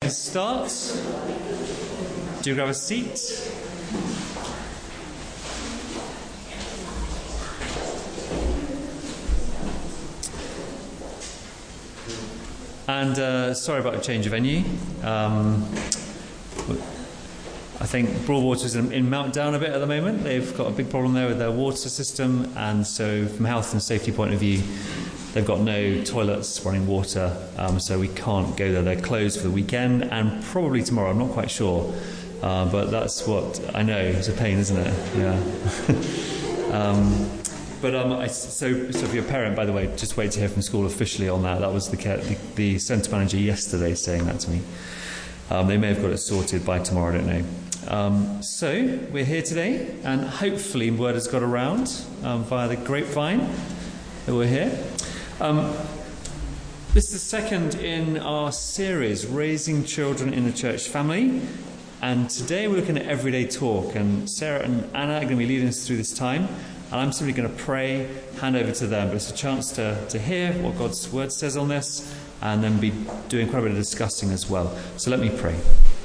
Start. Do you grab a seat? And sorry about the change of venue. I think Broadwater's in meltdown a bit at the moment. They've got a big problem there with their water system, and so from a health and safety point of view, they've got no toilets running water, so we can't go there. They're closed for the weekend and probably tomorrow. I'm not quite sure, but that's what I know. It's a pain, isn't it? Yeah. So for your parent, by the way, just wait to hear from school officially on that. That was the centre manager yesterday saying that to me. They may have got it sorted by tomorrow, I don't know. So we're here today, and hopefully word has got around via the grapevine that we're here. This is the second in our series, Raising Children in the Church Family, and today we're looking at Everyday Talk, and Sarah and Anna are going to be leading us through this time, and I'm simply going to pray, hand over to them, but it's a chance to hear what God's Word says on this, and then be doing quite a bit of discussing as well. So let me pray.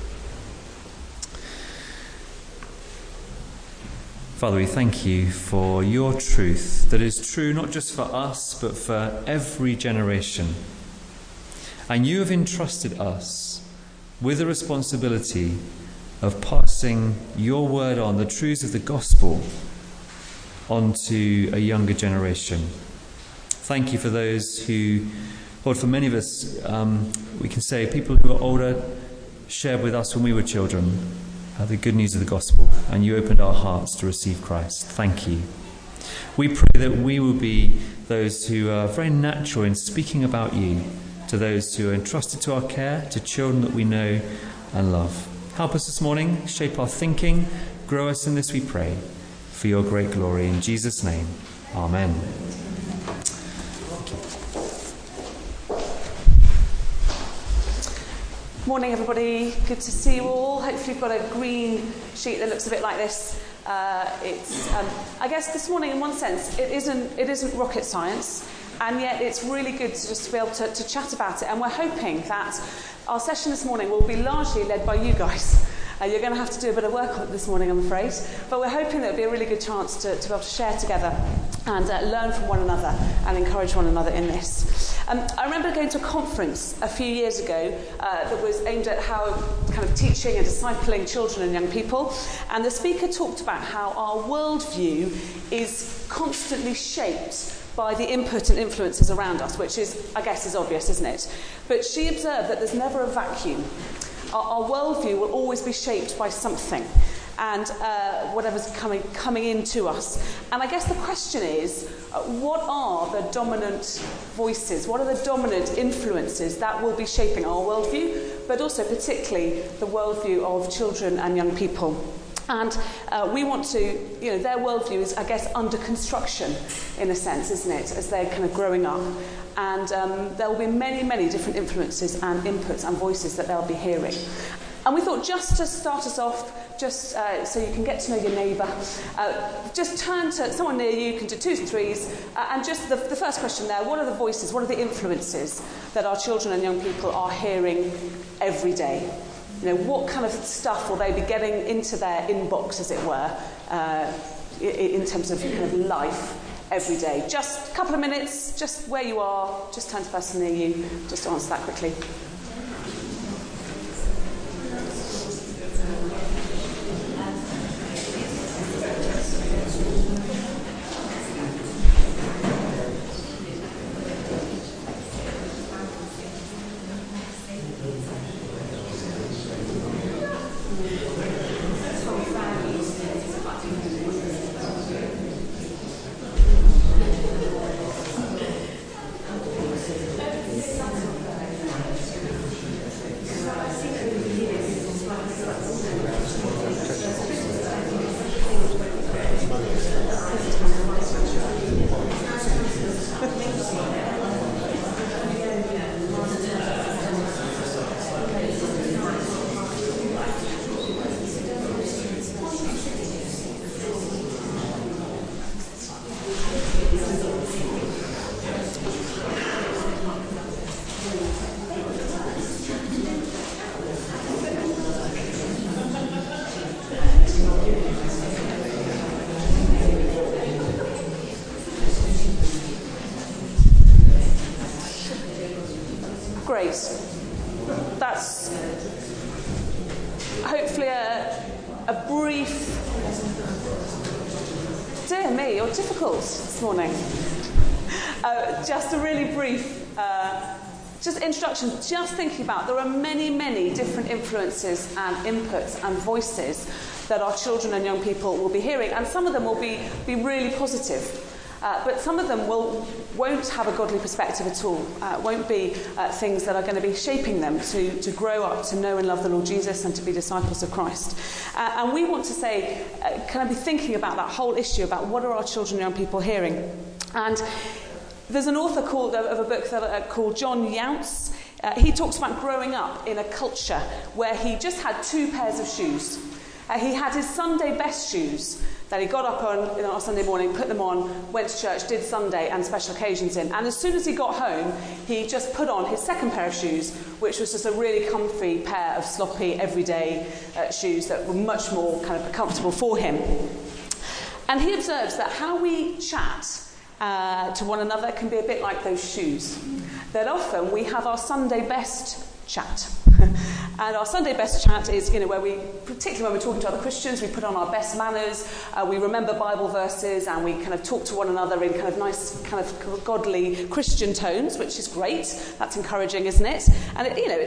Father, we thank you for your truth that is true not just for us, but for every generation. And you have entrusted us with the responsibility of passing your word on, the truths of the gospel, onto a younger generation. Thank you for those who, Lord, for many of us, we can say people who are older shared with us when we were children the good news of the gospel, and you opened our hearts to receive Christ. Thank you. We pray that we will be those who are very natural in speaking about you to those who are entrusted to our care, to children that we know and love. Help us this morning, shape our thinking, grow us in this, we pray, for your great glory. In Jesus' name, amen. Morning, everybody. Good to see you all. Hopefully you've got a green sheet that looks a bit like this. I guess this morning, in one sense, it isn't rocket science, and yet it's really good to be able to chat about it. And we're hoping that our session this morning will be largely led by you guys. You're going to have to do a bit of work on it this morning, I'm afraid. But we're hoping that it'll be a really good chance to be able to share together and learn from one another and encourage one another in this. I remember going to a conference a few years ago that was aimed at how kind of teaching and discipling children and young people. And the speaker talked about how our worldview is constantly shaped by the input and influences around us, which is, I guess, is obvious, isn't it? But she observed that there's never a vacuum. Our worldview will always be shaped by something and whatever's coming into us. And I guess the question is, what are the dominant voices? What are the dominant influences that will be shaping our worldview, but also particularly the worldview of children and young people? And we want to, their worldview is, I guess, under construction, in a sense, isn't it, as they're kind of growing up. And there will be many, many different influences and inputs and voices that they'll be hearing. And we thought, just to start us off, just so you can get to know your neighbour, just turn to someone near you, you can do twos and threes, and just the first question there, what are the voices, what are the influences that our children and young people are hearing every day? What kind of stuff will they be getting into their inbox, as it were, in terms of kind of life every day? Just a couple of minutes, just where you are, just turn to the person near you, just to answer that quickly. that's hopefully a brief... Dear me, you're difficult this morning. Just a really brief just introduction, just thinking about there are many, many different influences and inputs and voices that our children and young people will be hearing, and some of them will be really positive. But some of them won't have a godly perspective at all, won't be things that are going to be shaping them to grow up, to know and love the Lord Jesus and to be disciples of Christ. And we want to say, can I be thinking about that whole issue about what are our children and young people hearing? And there's an author of a book called John Younce. He talks about growing up in a culture where he just had 2 pairs of shoes. He had his Sunday best shoes that he got up on a Sunday morning, put them on, went to church, did Sunday and special occasions in. And as soon as he got home, he just put on his second pair of shoes, which was just a really comfy pair of sloppy, everyday shoes that were much more kind of comfortable for him. And he observes that how we chat to one another can be a bit like those shoes. That often we have our Sunday best chat. And our Sunday best chat is, where we, particularly when we're talking to other Christians, we put on our best manners, we remember Bible verses, and we kind of talk to one another in kind of nice, kind of godly Christian tones, which is great. That's encouraging, isn't it? And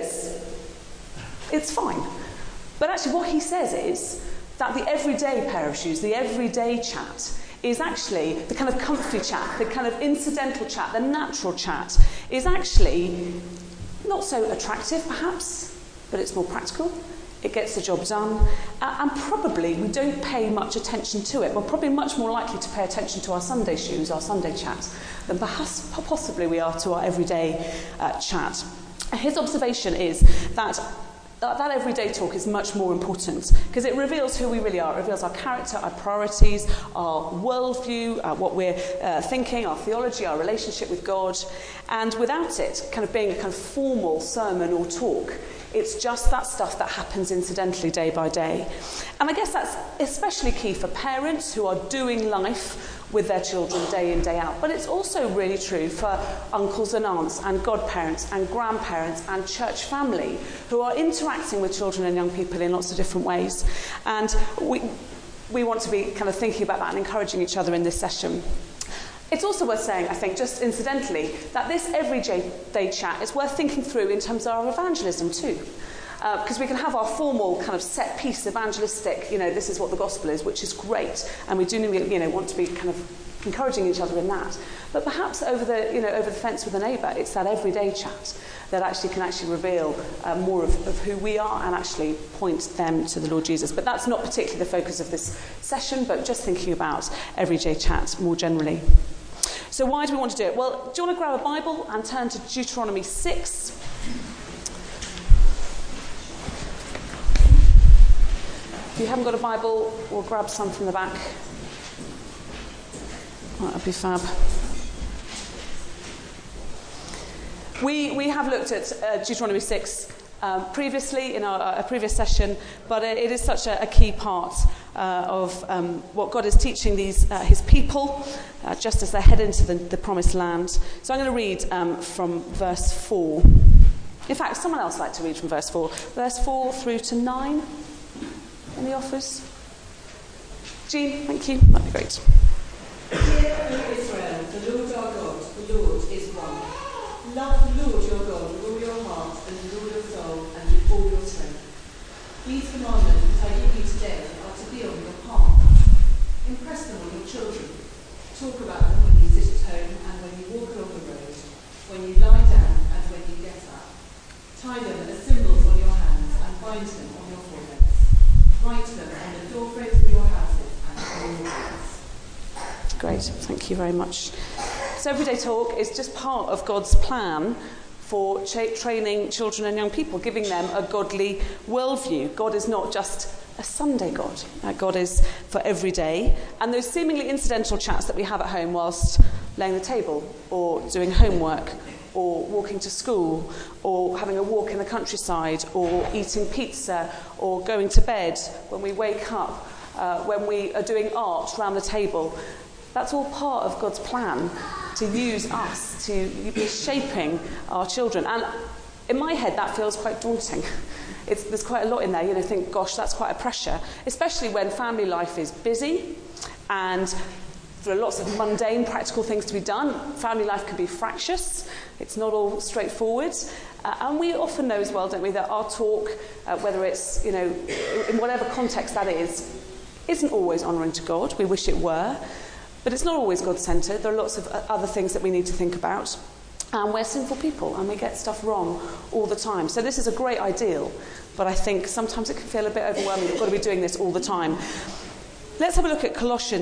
it's fine. But actually, what he says is that the everyday pair of shoes, the everyday chat, is actually the kind of comfy chat, the kind of incidental chat, the natural chat, is actually not so attractive, perhaps, but it's more practical. It gets the job done. And probably we don't pay much attention to it. We're probably much more likely to pay attention to our Sunday shoes, our Sunday chat, than perhaps possibly we are to our everyday chat. His observation is that everyday talk is much more important because it reveals who we really are. It reveals our character, our priorities, our worldview, what we're thinking, our theology, our relationship with God. And without it kind of being a kind of formal sermon or talk, it's just that stuff that happens incidentally day by day. And I guess that's especially key for parents who are doing life with their children day in, day out. But it's also really true for uncles and aunts and godparents and grandparents and church family who are interacting with children and young people in lots of different ways. And we want to be kind of thinking about that and encouraging each other in this session. It's also worth saying, I think, just incidentally, that this everyday chat is worth thinking through in terms of our evangelism too. Because we can have our formal kind of set piece evangelistic, this is what the gospel is, which is great, and we do, want to be kind of encouraging each other in that. But perhaps over the fence with a neighbour, it's that everyday chat that actually can reveal more of who we are and actually point them to the Lord Jesus. But that's not particularly the focus of this session, but just thinking about everyday chat more generally. So why do we want to do it? Well, do you want to grab a Bible and turn to Deuteronomy 6? If you haven't got a Bible, we'll grab some from the back. That would be fab. We have looked at Deuteronomy 6 previously in our previous session, but it is such a key part of what God is teaching his people just as they head into the promised land. So I'm going to read from verse 4. In fact, someone else like to read from verse 4. Verse 4 through to 9 in the office. Jean, thank you. That'd be great. Hear, O Israel, the Lord our God, the Lord is one. Love the Lord your God with all your heart and with all your soul and with all your strength. These commandments that I give you today are to be on your heart. Impress them on your children. Talk about them when you sit at home and when you walk along the road, when you lie down and when you get up. Tie them as symbols on your hands and bind them on your foreheads. Write them on the doorframes of your houses and on your doors. Great, thank you very much. So Everyday Talk is just part of God's plan for training children and young people, giving them a godly worldview. God is not just a Sunday God. God is for every day. And those seemingly incidental chats that we have at home whilst laying the table or doing homework or walking to school or having a walk in the countryside or eating pizza or going to bed, when we wake up, when we are doing art around the table, that's all part of God's plan to use us to be shaping our children. And In my head, that feels quite daunting. There's quite a lot in there, think, gosh, that's quite a pressure, especially when family life is busy and there are lots of mundane, practical things to be done. Family life can be fractious. It's not all straightforward. And we often know as well, don't we, that our talk, whether it's, in whatever context that is, isn't always honouring to God. We wish it were. But it's not always God-centred. There are lots of other things that we need to think about. And we're sinful people, and we get stuff wrong all the time. So this is a great ideal, but I think sometimes it can feel a bit overwhelming. We've got to be doing this all the time. Let's have a look at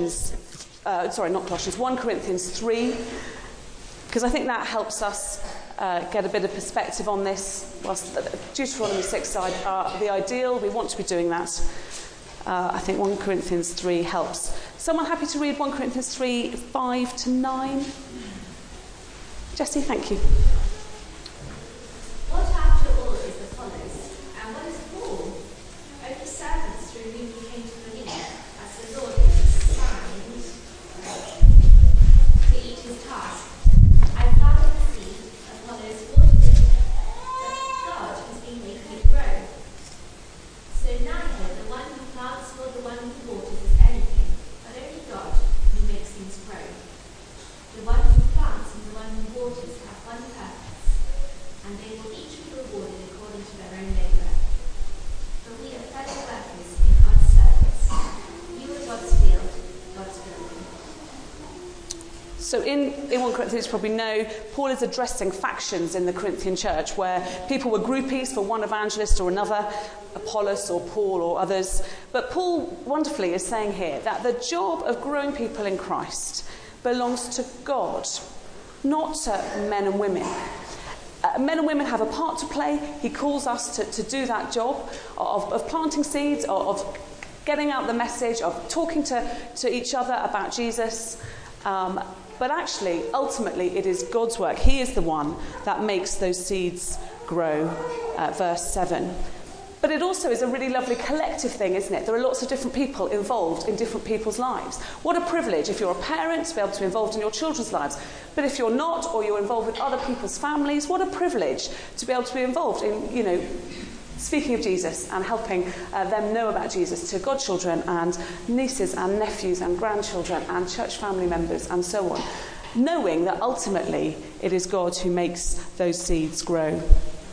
1 Corinthians 3, because I think that helps us get a bit of perspective on this. Whilst Deuteronomy 6 side are the ideal, we want to be doing that. I think 1 Corinthians 3 helps. Someone happy to read 1 Corinthians 3, 5 to 9? Jesse, thank you. What after all is as follows, and what is Paul? Only servants through whom he came to believe, as the Lord has assigned to each his task. I found the seed, Apollos watered it, but God has been making it grow. So neither the one who plants nor the one who waters is anything, but only God who makes things grow. The one who plants and the one who waters have one purpose, and they will each be rewarded according to their own labour. For we are fellow workers in God's service. You are God's field, God's building. So in 1 Corinthians, you probably know, Paul is addressing factions in the Corinthian church where people were groupies for one evangelist or another, Apollos or Paul or others. But Paul wonderfully is saying here that the job of growing people in Christ belongs to God, not to men and women. Men and women have a part to play. He calls us to do that job of planting seeds, of getting out the message, of talking to each other about Jesus. But actually, ultimately, it is God's work. He is the one that makes those seeds grow, verse 7. But it also is a really lovely collective thing, isn't it? There are lots of different people involved in different people's lives. What a privilege if you're a parent to be able to be involved in your children's lives. But if you're not, or you're involved with other people's families, what a privilege to be able to be involved in, speaking of Jesus and helping them know about Jesus to godchildren and nieces and nephews and grandchildren and church family members and so on. Knowing that ultimately it is God who makes those seeds grow.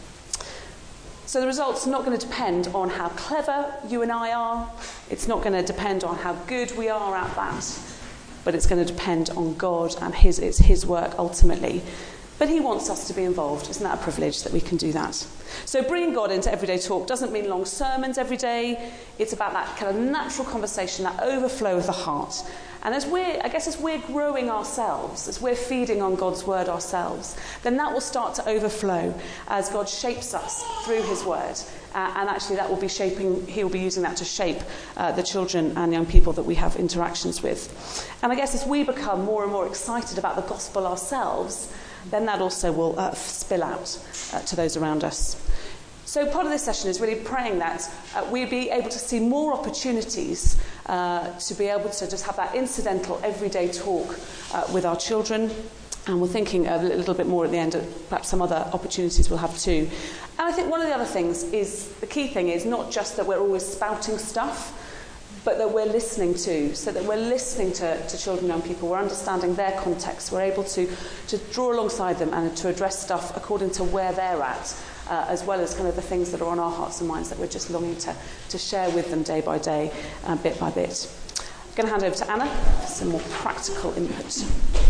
So the result's not going to depend on how clever you and I are. It's not going to depend on how good we are at that. But it's going to depend on God and it's his work ultimately. But he wants us to be involved. Isn't that a privilege that we can do that? So bringing God into everyday talk doesn't mean long sermons every day. It's about that kind of natural conversation, that overflow of the heart. And as we're growing ourselves, as we're feeding on God's word ourselves, then that will start to overflow as God shapes us through his word. And actually that will be he will be using that to shape the children and young people that we have interactions with. And I guess as we become more and more excited about the gospel ourselves, then that also will spill out to those around us. So part of this session is really praying that we'll be able to see more opportunities to be able to just have that incidental everyday talk with our children. And we're thinking a little bit more at the end of perhaps some other opportunities we'll have too. And I think one of the other things is, the key thing is not just that we're always spouting stuff, but that we're listening to, so that we're listening to children and young people, we're understanding their context, we're able to draw alongside them and to address stuff according to where they're at, as well as kind of the things that are on our hearts and minds that we're just longing to share with them day by day, bit by bit. I'm going to hand over to Anna for some more practical input.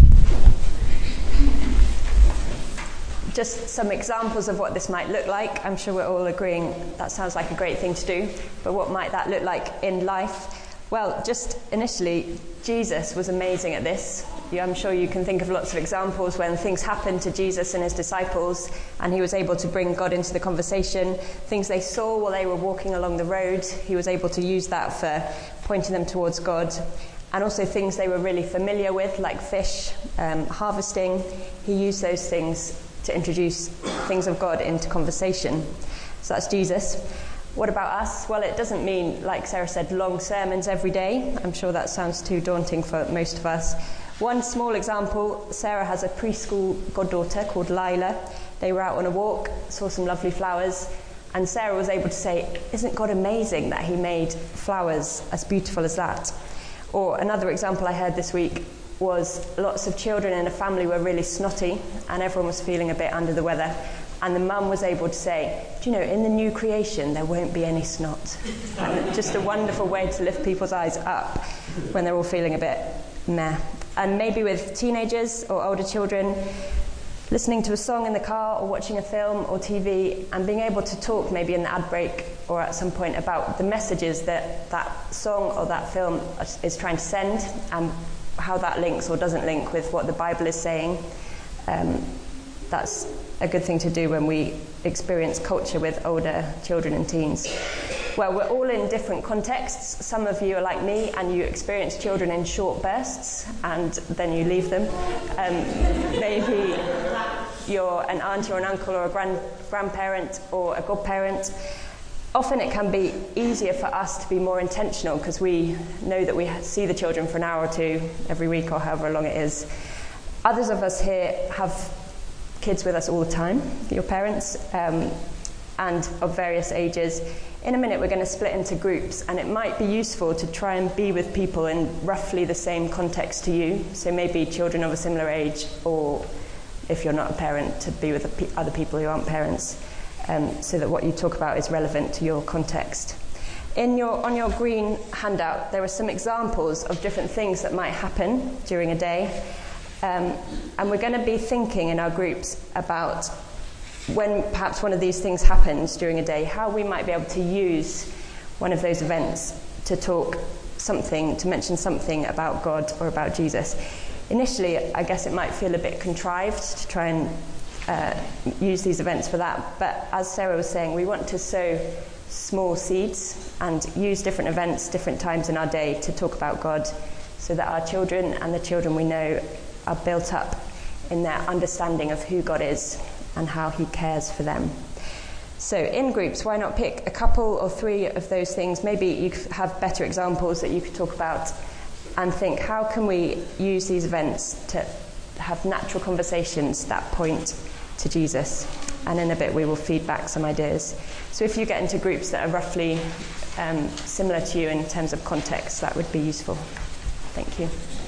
Just some examples of what this might look like. I'm sure we're all agreeing that sounds like a great thing to do, but what might that look like in life? Well, just initially, Jesus was amazing at this. I'm sure you can think of lots of examples when things happened to Jesus and his disciples and he was able to bring God into the conversation. Things they saw while they were walking along the road, he was able to use that for pointing them towards God. And also things they were really familiar with, like fish, harvesting. He used those things to introduce things of God into conversation. So that's Jesus. What about us? Well, it doesn't mean, like Sarah said, long sermons every day. I'm sure that sounds too daunting for most of us. One small example, Sarah has a preschool goddaughter called Lila. They were out on a walk, saw some lovely flowers, and Sarah was able to say, isn't God amazing that he made flowers as beautiful as that? Or another example I heard this week was lots of children in a family were really snotty and everyone was feeling a bit under the weather. And the mum was able to say, do you know, in the new creation, there won't be any snot. And just a wonderful way to lift people's eyes up when they're all feeling a bit meh. And maybe with teenagers or older children, listening to a song in the car or watching a film or TV and being able to talk maybe in the ad break or at some point about the messages that that song or that film is trying to send and how that links or doesn't link with what the Bible is saying. That's a good thing to do when we experience culture with older children and teens. Well, we're all in different contexts. Some of you are like me and you experience children in short bursts and then you leave them. Maybe you're an auntie or an uncle or a grandparent or a godparent. Often it can be easier for us to be more intentional because we know that we see the children for an hour or two every week or however long it is. Others of us here have kids with us all the time, your parents, and of various ages. In a minute we're going to split into groups and it might be useful to try and be with people in roughly the same context to you, so maybe children of a similar age, or if you're not a parent, to be with other people who aren't parents, so that what you talk about is relevant to your context. On your green handout there are some examples of different things that might happen during a day. And we're going to be thinking in our groups about when perhaps one of these things happens during a day, how we might be able to use one of those events to mention something about God or about Jesus. Initially, I guess it might feel a bit contrived to try and use these events for that, but as Sarah was saying, we want to sow small seeds and use different events, different times in our day to talk about God, so that our children and the children we know are built up in their understanding of who God is and how he cares for them. So in groups, why not pick a couple or three of those things? Maybe you have better examples that you could talk about and think, how can we use these events to have natural conversations that point to Jesus? And in a bit we will feed back some ideas. So if you get into groups that are roughly similar to you in terms of context, that would be useful. Thank you.